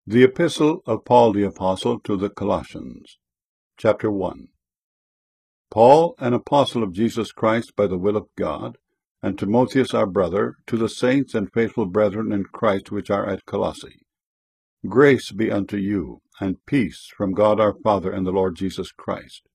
The Epistle of Paul the Apostle to the Colossians, Chapter 1. Paul, an apostle of Jesus Christ by the will of God, and Timotheus our brother, to the saints and faithful brethren in Christ which are at Colossae. Grace be unto you, and peace from God our Father and the Lord Jesus Christ.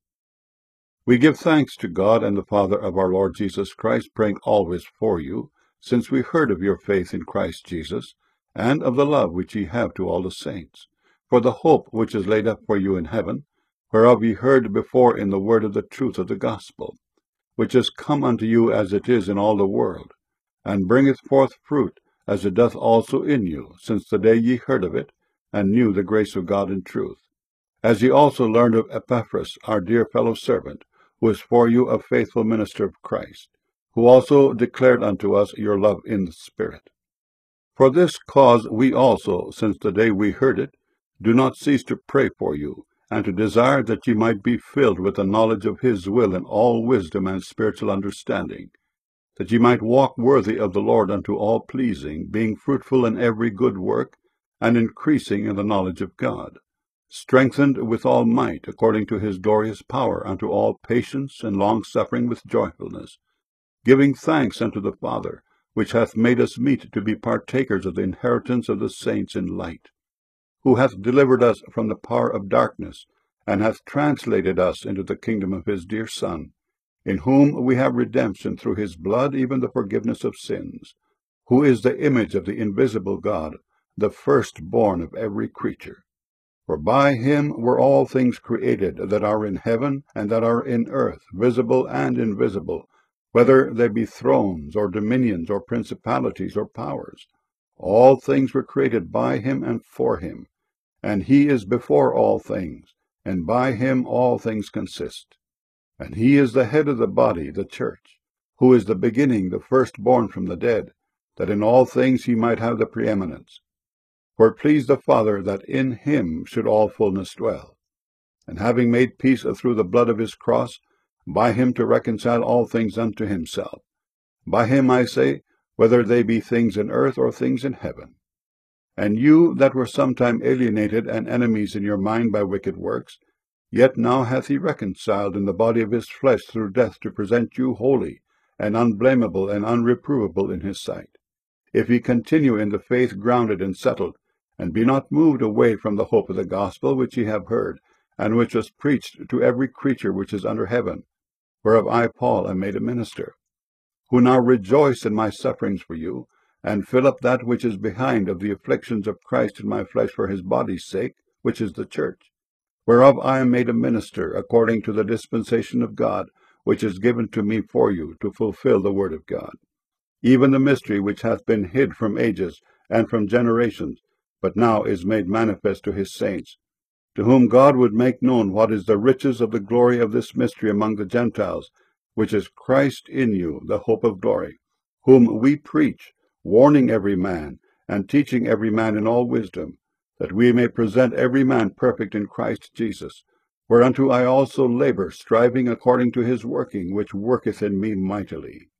We give thanks to God and the Father of our Lord Jesus Christ, praying always for you, since we heard of your faith in Christ Jesus, and of the love which ye have to all the saints, for the hope which is laid up for you in heaven, whereof ye heard before in the word of the truth of the gospel, which is come unto you as it is in all the world, and bringeth forth fruit, as it doth also in you, since the day ye heard of it, and knew the grace of God in truth. As ye also learned of Epaphras, our dear fellow servant, who is for you a faithful minister of Christ, who also declared unto us your love in the Spirit. For this cause we also, since the day we heard it, do not cease to pray for you, and to desire that ye might be filled with the knowledge of his will in all wisdom and spiritual understanding, that ye might walk worthy of the Lord unto all pleasing, being fruitful in every good work, and increasing in the knowledge of God, strengthened with all might, according to his glorious power, unto all patience and longsuffering with joyfulness, giving thanks unto the Father, which hath made us meet to be partakers of the inheritance of the saints in light, who hath delivered us from the power of darkness, and hath translated us into the kingdom of his dear Son, in whom we have redemption through his blood, even the forgiveness of sins, who is the image of the invisible God, the firstborn of every creature. For by him were all things created, that are in heaven and that are in earth, visible and invisible, whether they be thrones, or dominions, or principalities, or powers. All things were created by him and for him, and he is before all things, and by him all things consist. And he is the head of the body, the church, who is the beginning, the firstborn from the dead, that in all things he might have the preeminence. For it pleased the Father that in him should all fullness dwell, and having made peace through the blood of his cross, by him to reconcile all things unto himself. By him, I say, whether they be things in earth or things in heaven. And you that were sometime alienated and enemies in your mind by wicked works, yet now hath he reconciled in the body of his flesh through death, to present you holy, and unblameable, and unreprovable in his sight. If ye continue in the faith grounded and settled, and be not moved away from the hope of the gospel which ye have heard, and which was preached to every creature which is under heaven, whereof I, Paul, am made a minister, who now rejoice in my sufferings for you, and fill up that which is behind of the afflictions of Christ in my flesh for his body's sake, which is the church, whereof I am made a minister, according to the dispensation of God, which is given to me for you, to fulfill the word of God, even the mystery which hath been hid from ages and from generations, but now is made manifest to his saints, to whom God would make known what is the riches of the glory of this mystery among the Gentiles, which is Christ in you, the hope of glory, whom we preach, warning every man, and teaching every man in all wisdom, that we may present every man perfect in Christ Jesus, whereunto I also labor, striving according to his working, which worketh in me mightily.